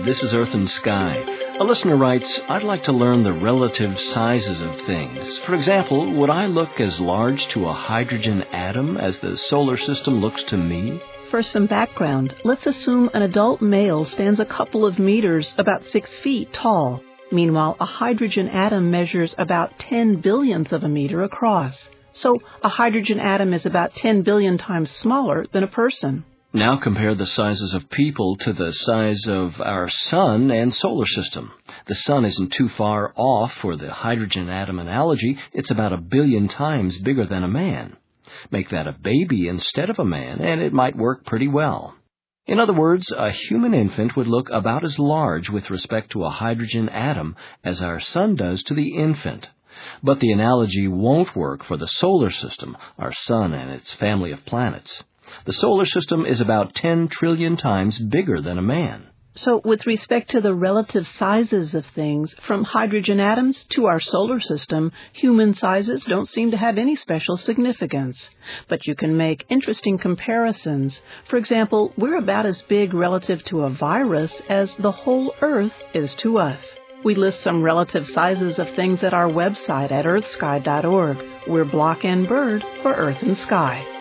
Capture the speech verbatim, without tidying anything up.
this is Earth and Sky. A listener writes, I'd like to learn the relative sizes of things. For example, would I look as large to a hydrogen atom as the solar system looks to me? For some background, let's assume an adult male stands a couple of meters, about six feet tall. Meanwhile, a hydrogen atom measures about ten billionths of a meter across. So a hydrogen atom is about ten billion times smaller than a person. Now compare the sizes of people to the size of our sun and solar system. The sun isn't too far off for the hydrogen atom analogy. It's about a billion times bigger than a man. Make that a baby instead of a man, and it might work pretty well. In other words, a human infant would look about as large with respect to a hydrogen atom as our sun does to the infant. But the analogy won't work for the solar system, our sun and its family of planets. The solar system is about ten trillion times bigger than a man. So with respect to the relative sizes of things, from hydrogen atoms to our solar system, human sizes don't seem to have any special significance. But you can make interesting comparisons. For example, we're about as big relative to a virus as the whole Earth is to us. We list some relative sizes of things at our website at earth sky dot org. We're Block and Bird for Earth and Sky.